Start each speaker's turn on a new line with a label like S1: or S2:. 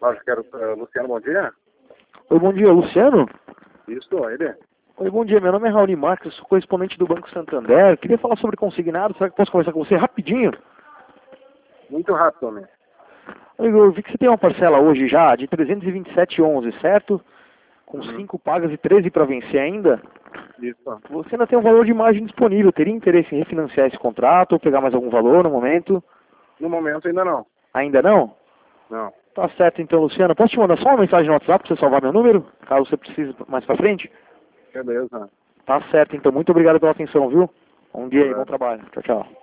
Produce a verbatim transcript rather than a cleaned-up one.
S1: Acho que era uh, Luciano, bom dia.
S2: Oi, bom dia, Luciano?
S1: Isso, ele.
S2: Oi, bom dia, meu nome é Raoni Marques, sou correspondente do Banco Santander. Queria falar sobre consignado, será que posso conversar com você rapidinho?
S1: Muito rápido, homem.
S2: Oi, eu vi que você tem uma parcela hoje já de trezentos e vinte e sete vírgula onze, certo? Com
S1: Uhum.
S2: cinco pagas e treze para vencer ainda.
S1: Isso.
S2: Você ainda tem um valor de margem disponível, teria interesse em refinanciar esse contrato ou pegar mais algum valor no momento?
S1: No momento ainda não.
S2: Ainda não?
S1: Não.
S2: Tá certo então, Luciano. Posso te mandar só uma mensagem no WhatsApp para você salvar meu número, caso você precise mais para frente?
S1: Beleza.
S2: Tá certo, então. Muito obrigado pela atenção, viu? Bom dia aí,
S1: Beleza.
S2: bom trabalho. Tchau, tchau.